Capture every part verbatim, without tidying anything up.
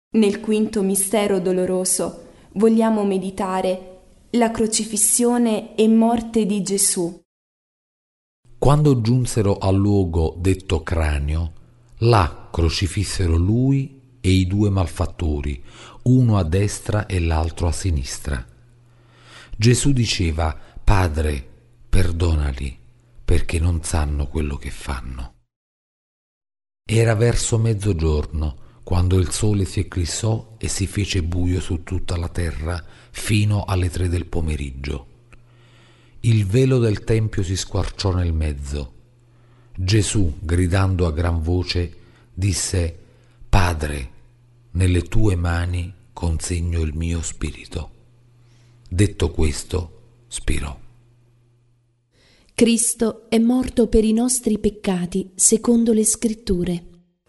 Nel quinto mistero doloroso vogliamo meditare la crocifissione e morte di Gesù. Quando giunsero al luogo detto Cranio, là crocifissero lui e i due malfattori, uno a destra e l'altro a sinistra. Gesù diceva: Padre, perdonali, perché non sanno quello che fanno. Era verso mezzogiorno, quando il sole si eclissò e si fece buio su tutta la terra fino alle tre del pomeriggio. Il velo del tempio si squarciò nel mezzo. Gesù, gridando a gran voce, disse: Padre, nelle tue mani consegno il mio spirito. Detto questo, spirò. Cristo è morto per i nostri peccati, secondo le Scritture.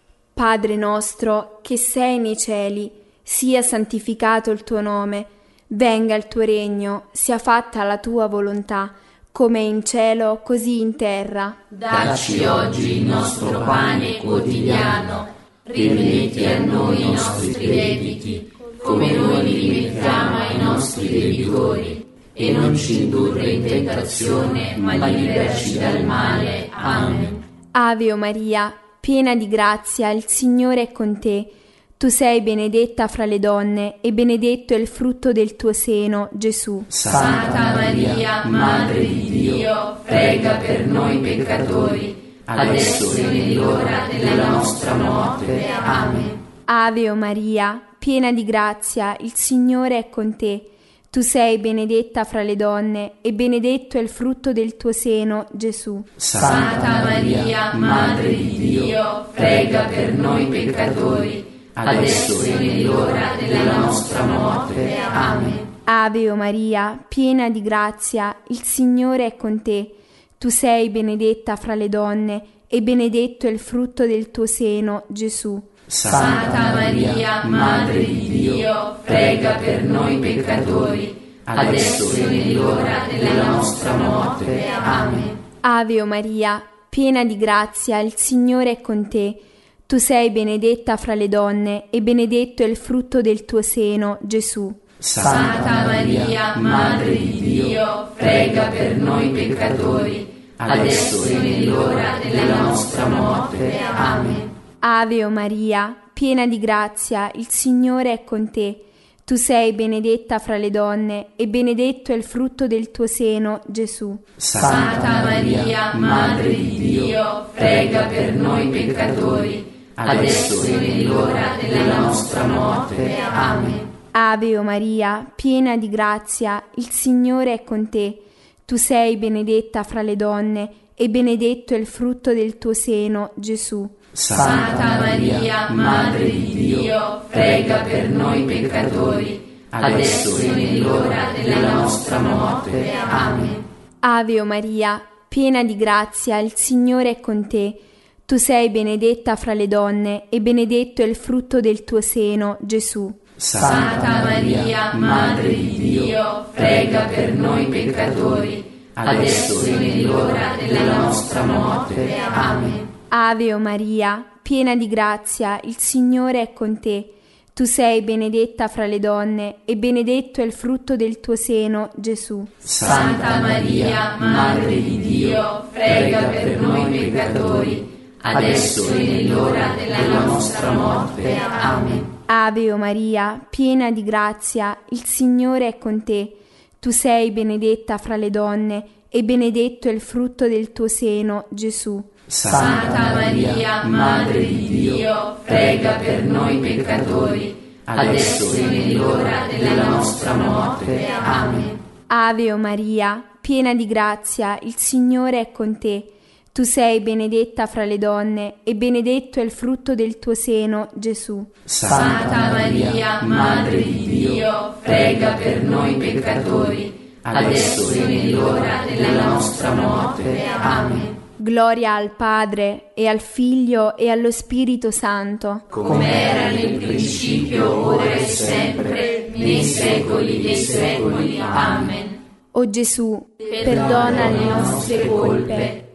Padre nostro, che sei nei cieli, sia santificato il tuo nome, venga il tuo regno, sia fatta la tua volontà, come in cielo, così in terra. Dacci oggi il nostro pane quotidiano, rimetti a noi i nostri debiti, come noi li rimettiamo ai nostri debitori, e non ci indurre in tentazione, ma liberaci dal male. Amen. Ave Maria, piena di grazia, il Signore è con te. Tu sei benedetta fra le donne, e benedetto è il frutto del tuo seno, Gesù. Santa Maria, Madre di Dio, prega per noi peccatori, adesso e nell'ora della nostra morte. Amen. Ave Maria, piena di grazia, il Signore è con te. Tu sei benedetta fra le donne, e benedetto è il frutto del tuo seno, Gesù. Santa Maria, Madre di Dio, prega per noi peccatori, adesso e nell'ora della nostra morte. Amen. Ave Maria, piena di grazia, il Signore è con te. Tu sei benedetta fra le donne, e benedetto è il frutto del tuo seno, Gesù. Santa Maria, Madre di Dio, prega per noi peccatori, adesso e nell'ora della nostra morte. Amen. Ave Maria, piena di grazia, il Signore è con te. Tu sei benedetta fra le donne, e benedetto è il frutto del tuo seno, Gesù. Santa Maria, Madre di Dio, prega per noi peccatori, adesso e nell'ora della nostra morte. Amen. Ave Maria, piena di grazia, il Signore è con te. Tu sei benedetta fra le donne, e benedetto è il frutto del tuo seno, Gesù. Santa Maria, Madre di Dio, prega per noi peccatori, adesso e nell'ora della nostra morte. Amen. Ave Maria, piena di grazia, il Signore è con te. Tu sei benedetta fra le donne, e benedetto è il frutto del tuo seno, Gesù. Santa Maria, Madre di Dio, prega per noi peccatori, adesso e nell'ora della nostra morte. Amen. Ave Maria, piena di grazia, il Signore è con te. Tu sei benedetta fra le donne, e benedetto è il frutto del tuo seno, Gesù. Santa Maria, Madre di Dio, prega per noi peccatori, adesso e nell'ora della nostra morte. Amen. Ave Maria, piena di grazia, il Signore è con te. Tu sei benedetta fra le donne, e benedetto è il frutto del tuo seno, Gesù. Santa Maria, Madre di Dio, prega per noi peccatori, adesso e nell'ora della nostra morte. Amen. Ave Maria, piena di grazia, il Signore è con te. Tu sei benedetta fra le donne, e benedetto è il frutto del tuo seno, Gesù. Santa Maria, Madre di Dio, prega per noi peccatori, adesso e nell'ora della nostra morte. Amen. Ave Maria, piena di grazia, il Signore è con te. Tu sei benedetta fra le donne, e benedetto è il frutto del tuo seno, Gesù. Santa Maria, Madre di Dio, prega per noi peccatori, adesso e nell'ora della nostra morte. Amen. Gloria al Padre, e al Figlio, e allo Spirito Santo, come era nel principio, ora e sempre, nei secoli dei secoli. Amen. O Gesù, perdona le nostre colpe,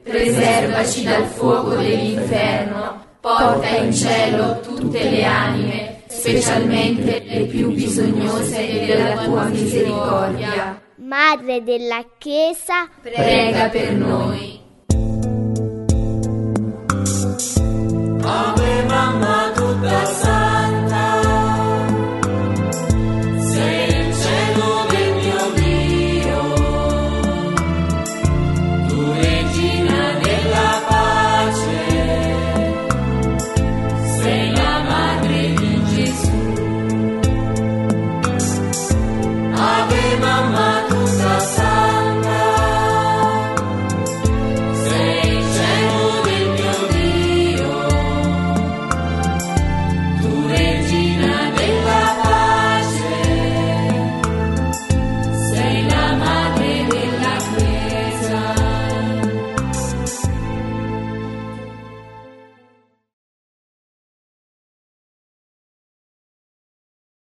preservaci dal fuoco dell'inferno, porta in cielo tutte le anime, specialmente le più bisognose della tua misericordia. Madre della Chiesa, prega per noi. Amen.